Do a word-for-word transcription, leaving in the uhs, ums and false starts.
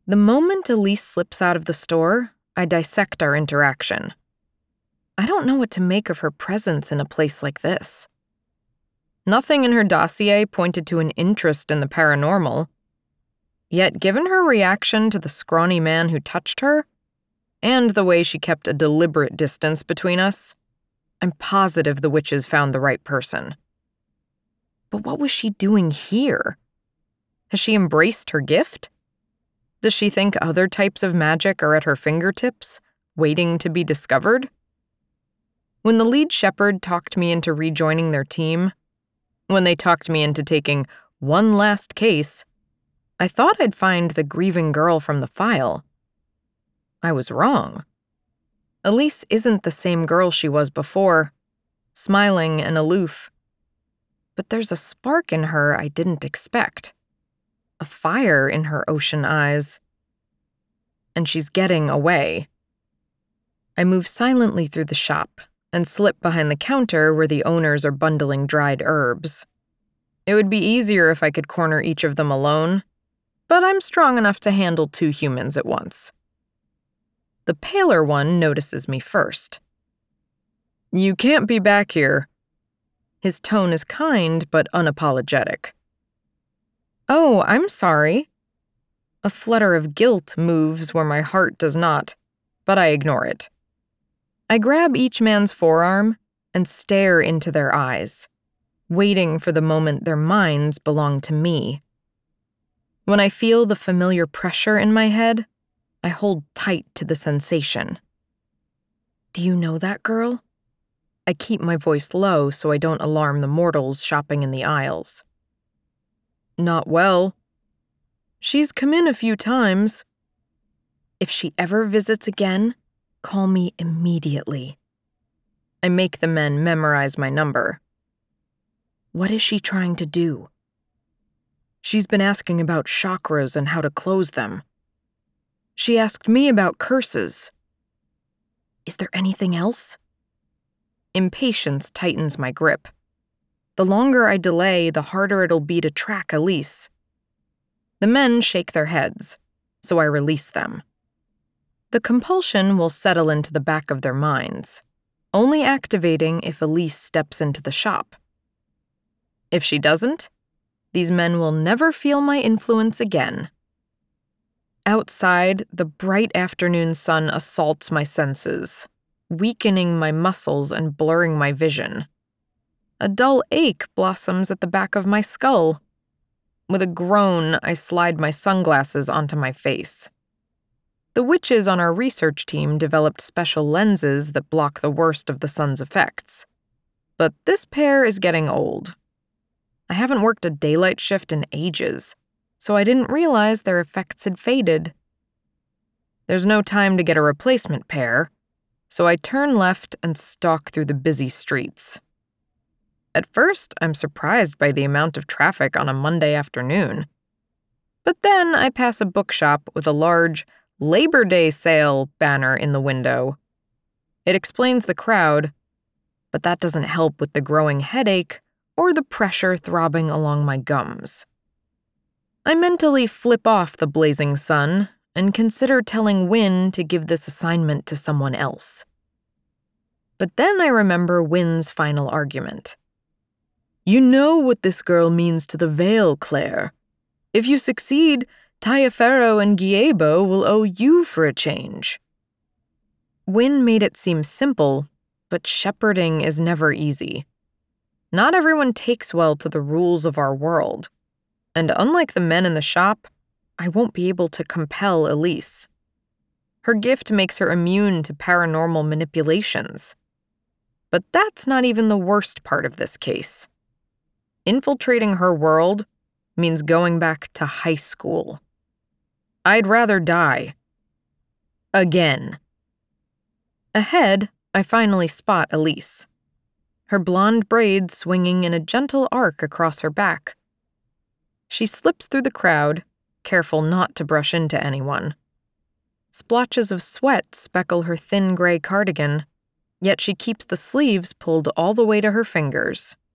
The moment Elise slips out of the store, I dissect our interaction. I don't know what to make of her presence in a place like this. Nothing in her dossier pointed to an interest in the paranormal. Yet, given her reaction to the scrawny man who touched her, and the way she kept a deliberate distance between us, I'm positive the witches found the right person. But what was she doing here? Has she embraced her gift? Does she think other types of magic are at her fingertips, waiting to be discovered? When the lead shepherd talked me into rejoining their team, when they talked me into taking one last case, I thought I'd find the grieving girl from the file. I was wrong. Elise isn't the same girl she was before, smiling and aloof. But there's a spark in her I didn't expect. A fire in her ocean eyes. And she's getting away. I move silently through the shop and slip behind the counter where the owners are bundling dried herbs. It would be easier if I could corner each of them alone, but I'm strong enough to handle two humans at once. The paler one notices me first. "You can't be back here." His tone is kind but unapologetic. "Oh, I'm sorry." A flutter of guilt moves where my heart does not, but I ignore it. I grab each man's forearm and stare into their eyes, waiting for the moment their minds belong to me. When I feel the familiar pressure in my head, I hold tight to the sensation. "Do you know that girl?" I keep my voice low so I don't alarm the mortals shopping in the aisles. "Not well. She's come in a few times." "If she ever visits again, call me immediately." I make the men memorize my number. "What is she trying to do?" "She's been asking about chakras and how to close them. She asked me about curses." "Is there anything else?" Impatience tightens my grip. The longer I delay, the harder it'll be to track Elise. The men shake their heads, so I release them. The compulsion will settle into the back of their minds, only activating if Elise steps into the shop. If she doesn't, these men will never feel my influence again. Outside, the bright afternoon sun assaults my senses, weakening my muscles and blurring my vision. A dull ache blossoms at the back of my skull. With a groan, I slide my sunglasses onto my face. The witches on our research team developed special lenses that block the worst of the sun's effects. But this pair is getting old. I haven't worked a daylight shift in ages, so I didn't realize their effects had faded. There's no time to get a replacement pair, so I turn left and stalk through the busy streets. At first, I'm surprised by the amount of traffic on a Monday afternoon. But then I pass a bookshop with a large Labor Day sale banner in the window. It explains the crowd, but that doesn't help with the growing headache or the pressure throbbing along my gums. I mentally flip off the blazing sun and consider telling Wynne to give this assignment to someone else. But then I remember Wynne's final argument. "You know what this girl means to the Vale, Claire. If you succeed, Taiaferro and Giebo will owe you for a change." Wynne made it seem simple, but shepherding is never easy. Not everyone takes well to the rules of our world, and unlike the men in the shop, I won't be able to compel Elise. Her gift makes her immune to paranormal manipulations. But that's not even the worst part of this case. Infiltrating her world means going back to high school. I'd rather die. Again. Ahead, I finally spot Elise. Her blonde braids swinging in a gentle arc across her back. She slips through the crowd, careful not to brush into anyone. Splotches of sweat speckle her thin gray cardigan, yet she keeps the sleeves pulled all the way to her fingers.